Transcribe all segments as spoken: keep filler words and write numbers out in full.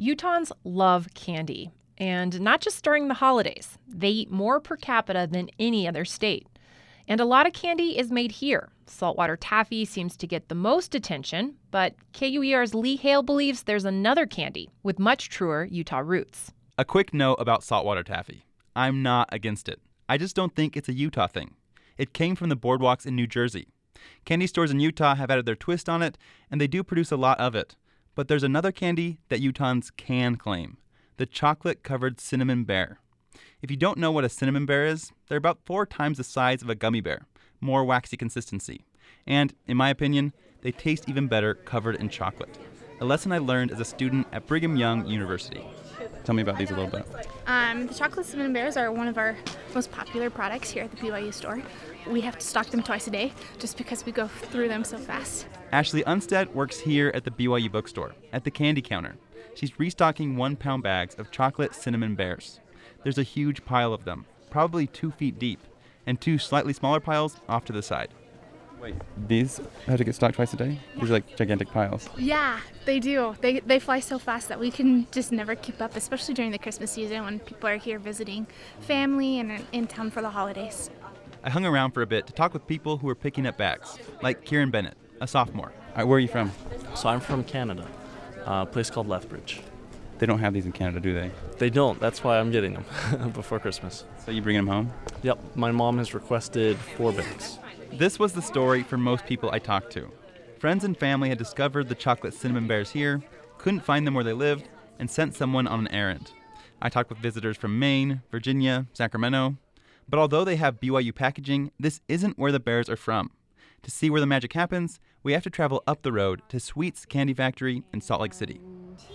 Utahns love candy, and not just during the holidays. They eat more per capita than any other state. And a lot of candy is made here. Saltwater taffy seems to get the most attention, but K U E R's Lee Hale believes there's another candy with much truer Utah roots. A quick note about saltwater taffy. I'm not against it. I just don't think it's a Utah thing. It came from the boardwalks in New Jersey. Candy stores in Utah have added their twist on it, and they do produce a lot of it. But there's another candy that Utahns can claim, the chocolate-covered cinnamon bear. If you don't know what a cinnamon bear is, they're about four times the size of a gummy bear, more waxy consistency. And, in my opinion, they taste even better covered in chocolate. A lesson I learned as a student at Brigham Young University. Tell me about these a little bit. Um, the chocolate cinnamon bears are one of our most popular products here at the B Y U store. We have to stock them twice a day just because we go through them so fast. Ashley Unstead works here at the B Y U bookstore, at the candy counter. She's restocking one-pound bags of chocolate cinnamon bears. There's a huge pile of them, probably two feet deep, and two slightly smaller piles off to the side. Wait, these have to get stocked twice a day? These are like gigantic piles. Yeah, they do. They they fly so fast that we can just never keep up, especially during the Christmas season when people are here visiting family and in, in town for the holidays. I hung around for a bit to talk with people who were picking up bags, like Kieran Bennett, a sophomore. All right, where are you from? So I'm from Canada, a place called Lethbridge. They don't have these in Canada, do they? They don't. That's why I'm getting them before Christmas. So you bringing them home? Yep. My mom has requested four bags. This was the story for most people I talked to. Friends and family had discovered the chocolate cinnamon bears here, couldn't find them where they lived, and sent someone on an errand. I talked with visitors from Maine, Virginia, Sacramento. But although they have B Y U packaging, this isn't where the bears are from. To see where the magic happens, we have to travel up the road to Sweets Candy Factory in Salt Lake City.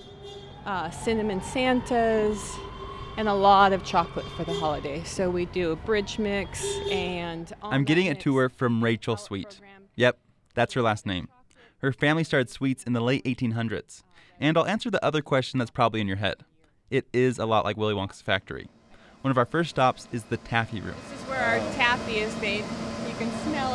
Uh, cinnamon Santas, and a lot of chocolate for the holidays. So we do a bridge mix and... I'm getting a tour from Rachel Sweet. Yep, that's her last name. Her family started Sweets in the late eighteen hundreds. And I'll answer the other question that's probably in your head. It is a lot like Willy Wonka's factory. One of our first stops is the taffy room. This is where our taffy is made. You can smell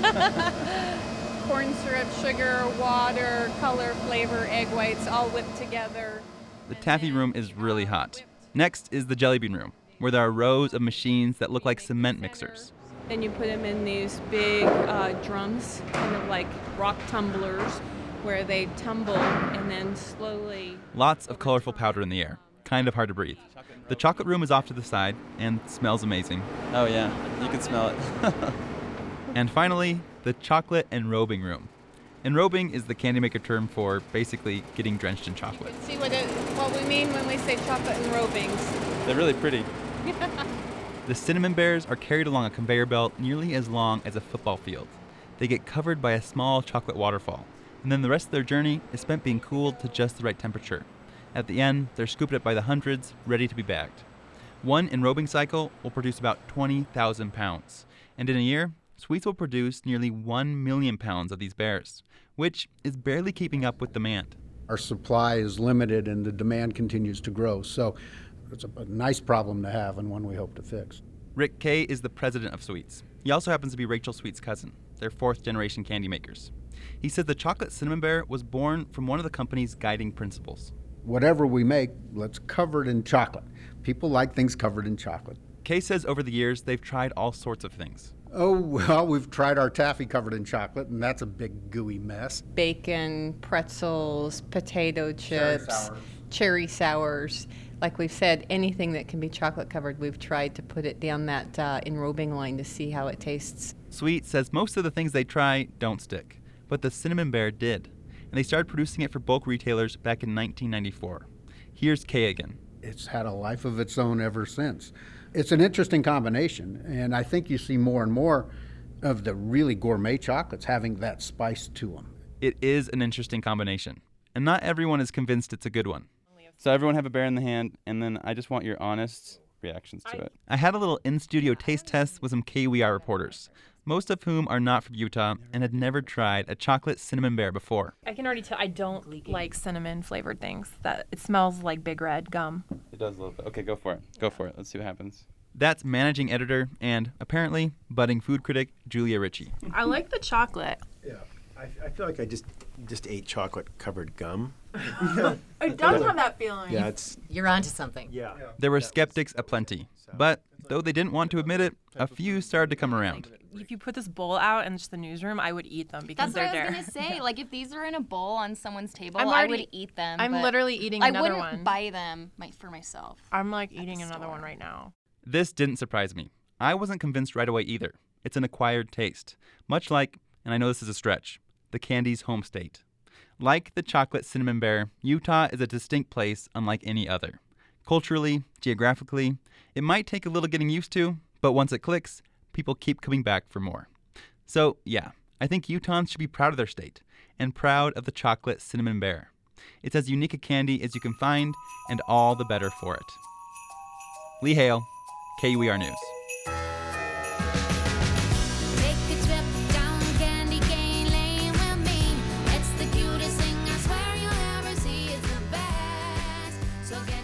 it. Corn syrup, sugar, water, color, flavor, egg whites, all whipped together. The taffy room is really hot. Next is the jelly bean room, where there are rows of machines that look like cement mixers. Then you put them in these big uh, drums, kind of like rock tumblers, where they tumble and then slowly... Lots of colorful powder in the air. Kind of hard to breathe. The chocolate room is off to the side and smells amazing. Oh yeah, you can smell it. And finally, the chocolate enrobing room. Enrobing is the candy maker term for basically getting drenched in chocolate. See what it, what we mean when we say chocolate enrobings. They're really pretty. The cinnamon bears are carried along a conveyor belt nearly as long as a football field. They get covered by a small chocolate waterfall, and then the rest of their journey is spent being cooled to just the right temperature. At the end, they're scooped up by the hundreds, ready to be bagged. One enrobing cycle will produce about twenty thousand pounds, and in a year, Sweets will produce nearly one million pounds of these bears, which is barely keeping up with demand. Our supply is limited and the demand continues to grow, so it's a, a nice problem to have and one we hope to fix. Rick Kay is the president of Sweets. He also happens to be Rachel Sweet's cousin. They're fourth-generation candy makers. He said the chocolate cinnamon bear was born from one of the company's guiding principles. Whatever we make, let's cover it in chocolate. People like things covered in chocolate. Kay says over the years they've tried all sorts of things. Oh, well, we've tried our taffy covered in chocolate, and that's a big gooey mess. Bacon, pretzels, potato Cherry chips, sours. cherry sours. Like we've said, anything that can be chocolate covered, we've tried to put it down that uh, enrobing line to see how it tastes. Sweet says most of the things they try don't stick, but the cinnamon bear did. And they started producing it for bulk retailers back in nineteen ninety-four. Here's Kay again. It's had a life of its own ever since. It's an interesting combination, and I think you see more and more of the really gourmet chocolates having that spice to them. It is an interesting combination, and not everyone is convinced it's a good one. So everyone have a bear in the hand, and then I just want your honest reactions to it. I had a little in-studio taste test with some K U E R reporters, most of whom are not from Utah and had never tried a chocolate cinnamon bear before. I can already tell I don't like cinnamon-flavored things. That it smells like Big Red gum. It does a little bit. Okay, go for it. Go for it. Let's see what happens. That's managing editor and, apparently, budding food critic Julia Ritchie. I like the chocolate. Yeah, I, I feel like I just just ate chocolate-covered gum. It does have that feeling. Yeah, it's You're onto something. yeah. There were skeptics aplenty, but though they didn't want to admit it, a few started to come around. If you put this bowl out in just the newsroom, I would eat them because That's what they're I was there. gonna say. Like if these are in a bowl on someone's table, I'm I already- would eat them. I'm but literally eating I another wouldn't one. buy them my, for myself. I'm like eating the another store. one right now. This didn't surprise me. I wasn't convinced right away either. It's an acquired taste, much like, and I know this is a stretch, the candy's home state. Like the chocolate cinnamon bear, Utah is a distinct place unlike any other. Culturally, geographically, it might take a little getting used to, but once it clicks, people keep coming back for more. So, yeah, I think Utahns should be proud of their state and proud of the chocolate cinnamon bear. It's as unique a candy as you can find, and all the better for it. Lee Hale, K U E R News. Take a trip down Candy Cane Lane with me. It's the cutest thing I swear you'll ever see. It's the best. So get